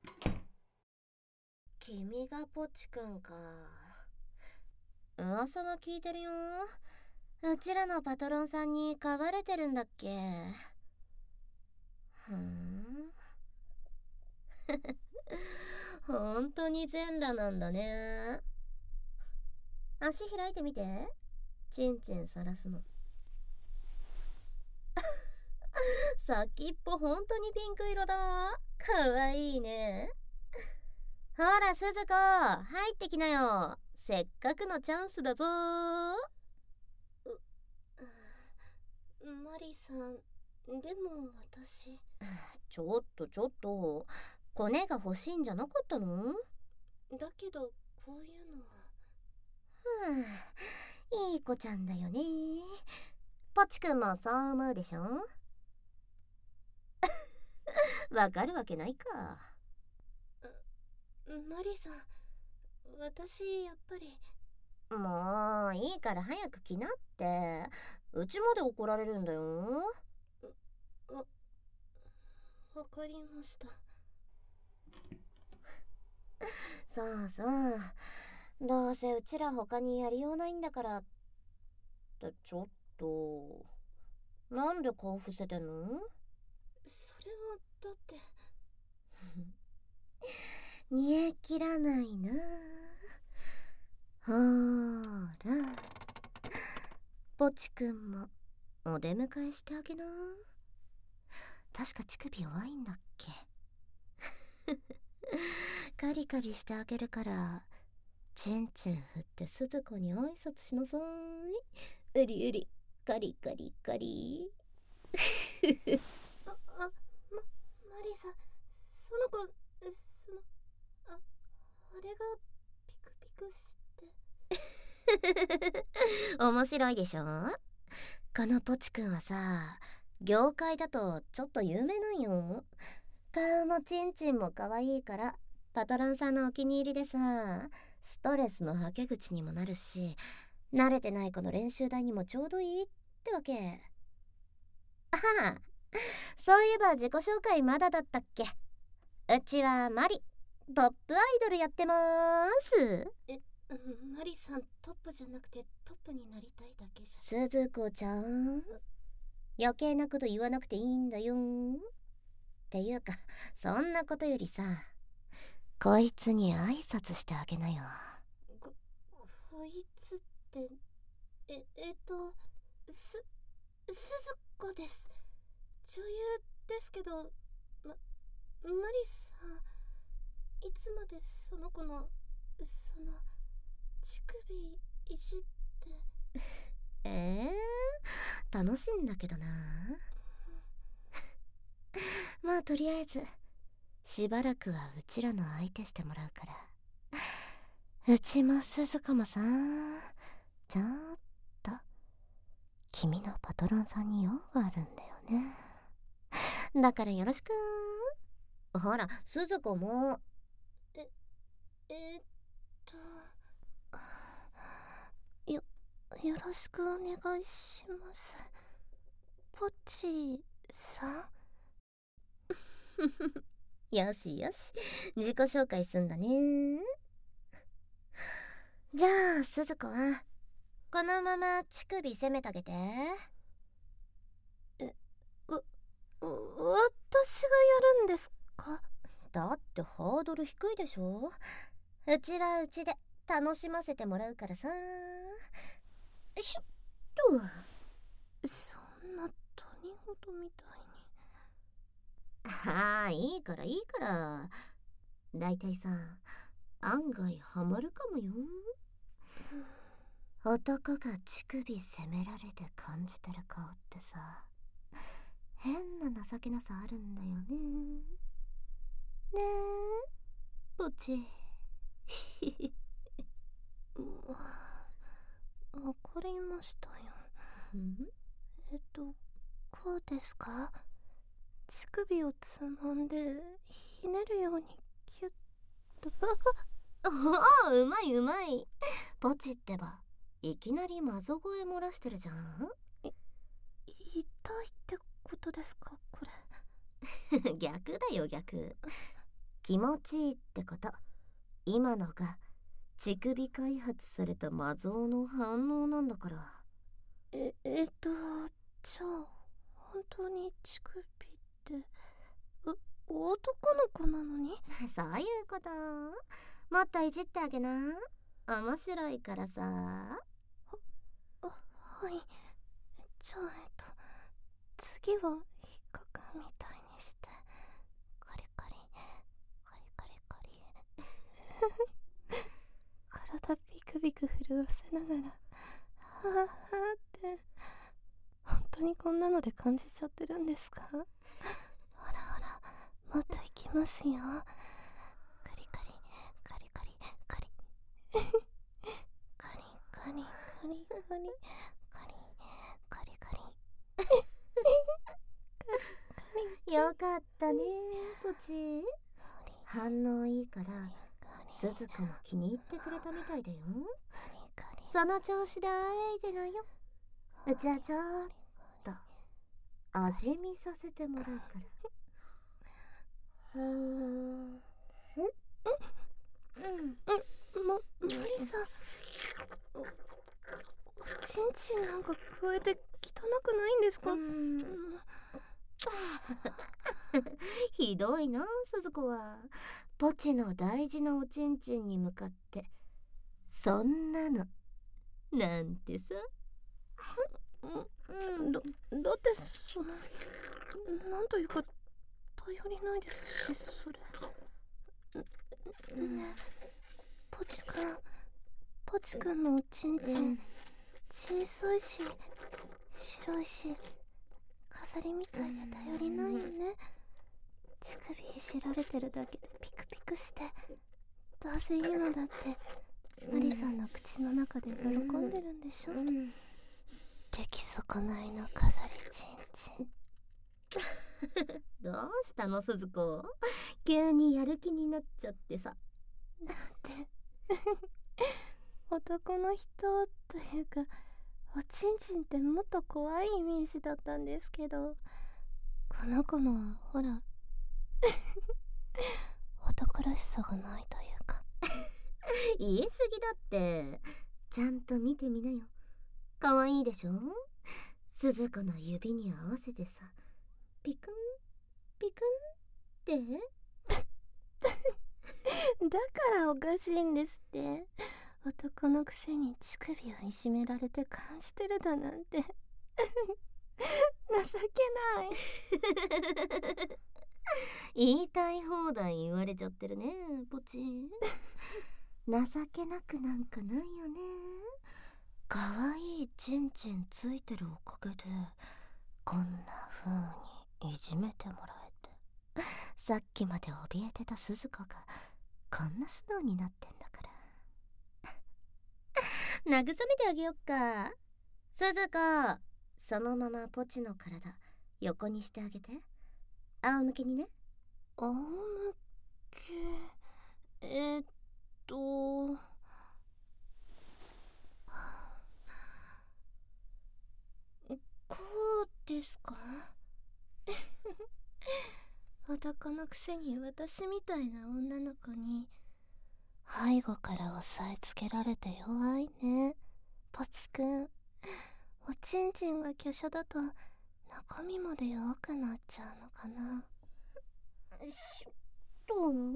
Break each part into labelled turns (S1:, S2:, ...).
S1: 君がポチくんか。噂は聞いてるよ。うちらのパトロンさんに飼われてるんだっけ。ふん。本当に全裸なんだね。足開いてみて。チンチンさらすの。先っぽ本当にピンク色だ。かわいいね。ほら鈴子、入ってきなよ。せっかくのチャンスだぞ。
S2: マリさん、でも私。
S1: ちょっと、コネが欲しいんじゃなかったの？
S2: だけどこういうのは。
S1: いい子ちゃんだよね。ポチくんもそう思うでしょ？わかるわけないか。
S2: マリさん、私やっぱり。
S1: もういいから早く来なって。うちまで怒られるんだよ。
S2: わかりました。
S1: そうそう、どうせうちら他にやりようないんだからって。ちょっと、なんで顔伏せてんの？
S2: それはだって
S1: 煮え切らないな。ほーら、ポチくんもお出迎えしてあげな。確か乳首弱いんだっけ。カリカリしてあげるから、チンチン振って鈴子に挨拶しなさい。うりうり、カリカリカリ。
S2: マリさん、その子、あれがピクピクして。
S1: 面白いでしょ。このポチくんはさ、業界だとちょっと有名なんよ。顔もチンチンも可愛いからパトロンさんのお気に入りでさ、ストレスのはけ口にもなるし、慣れてない子の練習台にもちょうどいいってわけ。ああ、そういえば自己紹介まだだったっけ。うちはマリ、トップアイドルやってまーす。
S2: マリさん、トップじゃなくてトップになりたいだけじゃ。
S1: 鈴子ちゃん、余計なこと言わなくていいんだよ。っていうか、そんなことよりさ、こいつに挨拶してあげなよ。
S2: こいつって、鈴子です。女優ですけど、マリさん、いつまでその子の、乳首いじって。
S1: 楽しいんだけどな。まあとりあえずしばらくはうちらの相手してもらうから、うちも鈴子もさ、ちょっと君のパトロンさんに用があるんだよね。だからよろしく。ほら鈴子も。
S2: よろしくお願いします。ポチさん。
S1: よしよし、自己紹介すんだね。じゃあ鈴子はこのまま乳首攻めてあげて。
S2: 私がやるんですか？
S1: だってハードル低いでしょ。うちはうちで楽しませてもらうからさ。しょっ
S2: と。そんな他人事みたい
S1: に。ああ、いいからいいから。だいたいさ、案外ハマるかもよ。男が乳首責められて感じてる顔ってさ、変な情けなさあるんだよね。ねえポチ。
S2: わかりましたよ。こうですか？乳首をつまんでひねるようにキュッと。
S1: おお、うまいうまい。ポチってばいきなりマゾ声漏らしてるじゃん。
S2: 痛いってことですかこれ？
S1: 逆だよ逆。 気持ちいいってこと。今のが乳首開発された魔像の反応なんだから。
S2: じゃあ本当に乳首って男の子なのに？
S1: そういうこと。もっといじってあげな。面白いからさ。
S2: はい。じゃあ次は比較みたいにしてカリカリカリカリカリ体ビクビク震わせながらはぁはぁって本当にこんなので感じちゃってるんですか？ほらほら、もっといきますよ。カリカリカリカリカリカリカリカリカリカリカリカリカリ
S1: よかったねポチ。反応いいから鈴子も気に入ってくれたみたいだよ。その調子であえいでなよ。じゃあちょっと味見させてもらうから。
S2: マリさん、おちんちんなんか加えて汚くないんですか？
S1: ひどいな鈴子は。ポチの大事なおちんちんに向かってそんなのなんてさ。
S2: だってなんというか頼りないですし、それね。ポチくんのおちんちん小さいし白いし飾りみたいで頼りないよね。乳首いじられてるだけでピクピクして、どうせ今だってマリさんの口の中で喜んでるんでしょ。出来損ないの飾りちんちん。
S1: どうしたの鈴子、急にやる気になっちゃってさ。
S2: なんて男の人というかおちんちんってもっと怖いイメージだったんですけど、この子のはほら男らしさがないというか。
S1: 言い過ぎだって。ちゃんと見てみなよ。かわいいでしょ。鈴子の指に合わせてさ、ピクンピクンって
S2: だからおかしいんですって。男のくせに乳首をいじめられて感じてるだなんて情けない
S1: 言いたい放題言われちゃってるねポチ。情けなくなんかないよね。かわいいチンチンついてるおかげでこんな風にいじめてもらえて、さっきまで怯えてた鈴子がこんな素直になってんだから慰めてあげよっか。鈴子、そのままポチの体横にしてあげて。仰向けにね。
S2: 仰向け。こうですか？男のくせに私みたいな女の子に背後から押さえつけられて弱いねポツくん。おちんちんが華奢だと中身まで弱くなっちゃうのかな。
S1: どう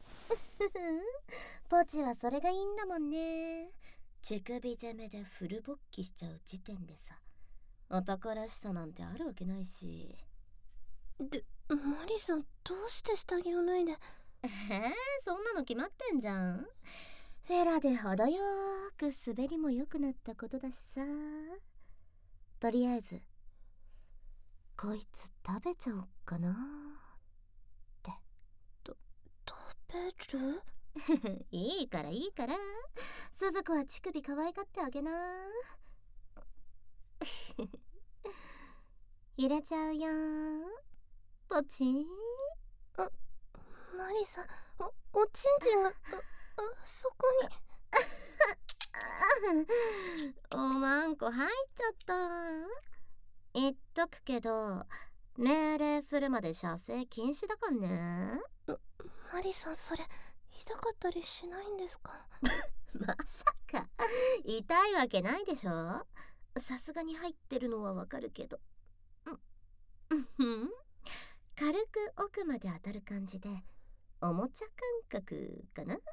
S1: ポチはそれがいいんだもんね。乳首攻めでフル勃起しちゃう時点でさ、男らしさなんてあるわけないし。
S2: マリさん、どうして下着を脱いで。
S1: そんなの決まってんじゃん。フェラで程よーく滑りも良くなったことだしさ。とりあえずこいつ食べちゃおっかなって。
S2: 食べる
S1: いいからいいから、鈴子は乳首可愛がってあげな。入れちゃうよポチン。
S2: マリさん、おちんちんがそこ
S1: におまんこ入っちゃった。言っとくけど命令するまで射精禁止だかんね。
S2: ママリさん、それ痛かったりしないんですか？
S1: まさか痛いわけないでしょ。さすがに入ってるのはわかるけど、軽く奥まで当たる感じでおもちゃ感覚かな。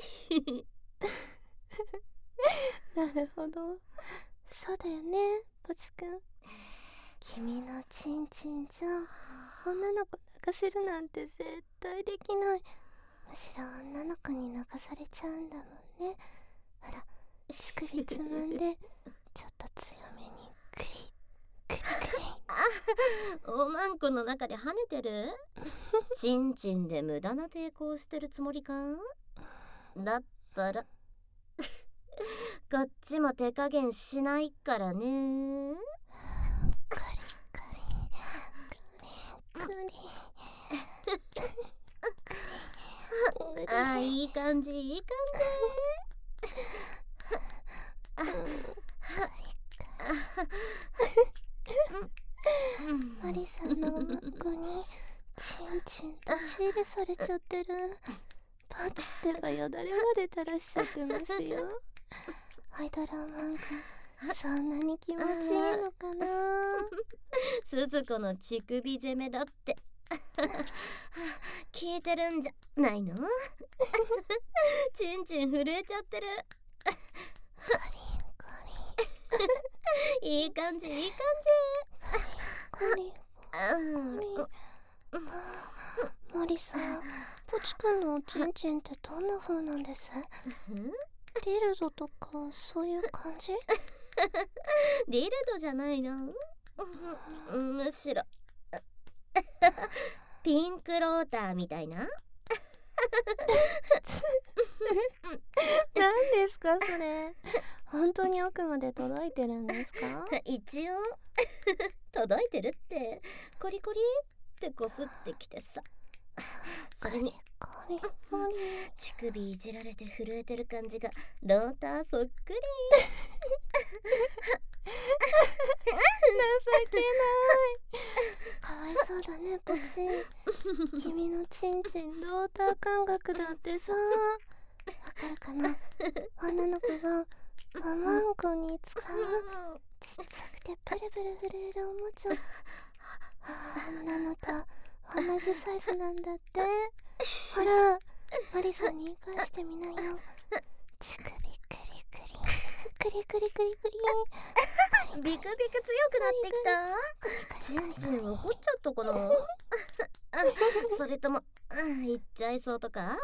S2: なるほど。そうだよね、ポチくん。君のチンチンじゃ女の子泣かせるなんて絶対できない。むしろ女の子に泣かされちゃうんだもんね。ほら、乳首つまんでちょっと強めにクリクリクリ。
S1: おまんこの中で跳ねてる。チンチンで無駄な抵抗してるつもりか。だったらこっちも手加減しないからね。
S2: カリカリカリカリ。
S1: あ、いい感じいい感
S2: マリさんのおまんこにチンチンと仕入れされちゃってる。パチってばよだれまで垂らしちゃってますよ。アイドルおまんこ、そんなに気持ちいいのかな。
S1: 鈴子の乳首攻めだって聞いてるんじゃないの。チンチン震えちゃってる。
S2: カリンカ
S1: いい感じいい感
S2: リンカリンカリン。マリさん、ポチくんのおちんちんってどんな風なんです？ディルドとかそういう感じ？
S1: ディルドじゃないの。むしろピンクローターみたいな。
S2: 何ですかそれ。本当に奥まで届いてるんですか？
S1: 一応届いてるって。コリコリってこすってきてさ。それに
S2: カリカリ
S1: 乳首いじられて震えてる感じがローターそっくり。
S2: 情けない。かわいそうだね、ポチ。君のチンチンローター感覚だってさ。わかるかな。女の子がおまんこに使うちっちゃくてプルプル震えるおもちゃ。あんなのと同じサイズなんだって。ほら、マリさんに返してみなよ。乳首クリクリクリクリクリクリ。
S1: ビクビク強くなってきた。チンチン怒っちゃったかな。それともいっちゃいそうとか。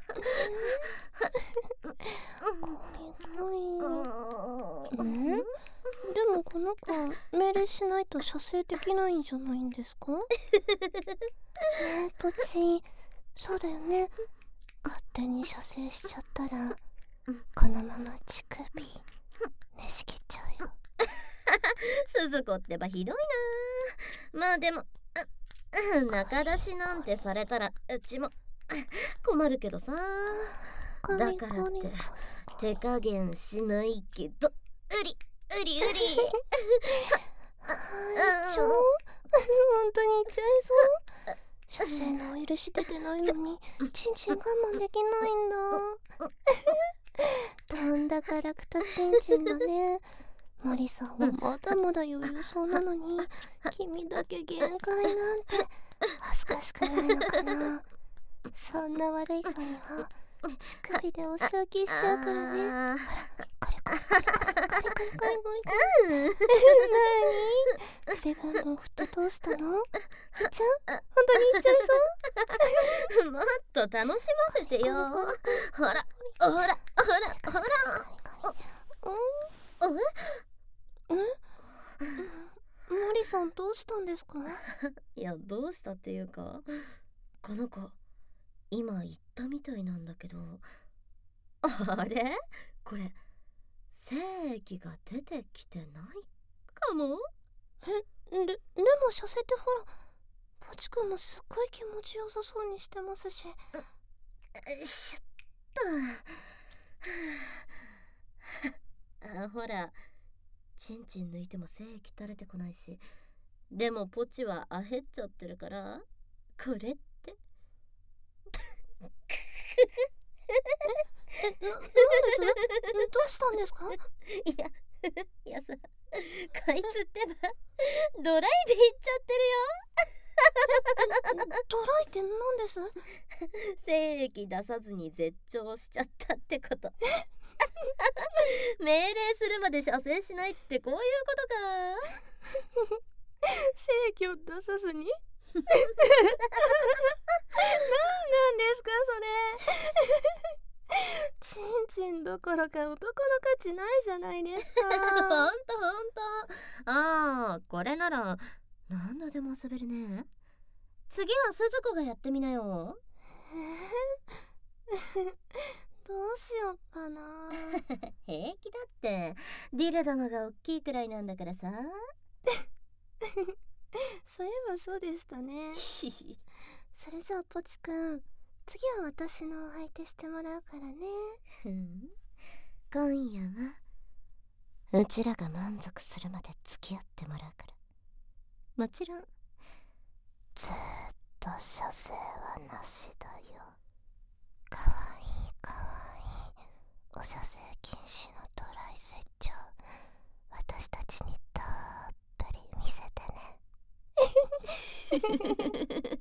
S2: でもこの子命令しないと射精できないんじゃないんですか？ねえポチ、そうだよね。勝手に射精しちゃったらこのまま乳首ねし切っちゃうよ。
S1: 鈴子ってばひどいな。まあでも中出しなんてされたらうちも困るけどさ。だからって手加減しないけどうりうりうり。
S2: 本当に言っちゃいそう。射精のお許し出てないのにチンチン我慢できないんだ。とんだガラクタチンチンだね。マリさんはまだまだ余裕そうなのに君だけ限界なんて恥ずかしくないのかな。そんな悪い子には乳首でお仕置きしちゃうからね。ほら、コリコリコリコリコリコリコリコリ。なに？首ボンボン振ってどうしたの？いっちゃう？本当にいっちゃいそう？
S1: もっと楽しませてよ。ほらほらほらほら。
S2: マリさんどうしたんですか？
S1: いや、どうしたっていうか、この子今言ったみたいなんだけど、あれこれ精液が出てきてないかも。
S2: でも射精ってほらポチ君もすっごい気持ちよさそうにしてますし。
S1: しっとほらチンチン抜いても精液垂れてこないし、でもポチはあへっちゃってるから、これって
S2: なんですどうしたんですか？
S1: いやいやさ、こいつってばドライで言っちゃって
S2: ドライって何です？
S1: るよ。精液出さずに絶頂しちゃったってこと。命令するまで射精しないってこういうことか。
S2: 精液を出さずになんですかそれ。チンチンどころか男の価値ないじゃないですか。
S1: ほんとほんと。ああ、これなら何度でも遊べるね。次は鈴子がやってみなよ。
S2: どうしようかな。
S1: 平気だって。ディルドのが大きいくらいなんだからさ。
S2: そういえばそうでしたね。それじゃあポチくん、次は私のお相手してもらうからね。
S1: 今夜はうちらが満足するまで付き合ってもらうから。もちろんずーっと射精はなしだよ。
S2: かわいいかわいい。お射精禁止のドライ説教、私たちにたっぷり見せてね。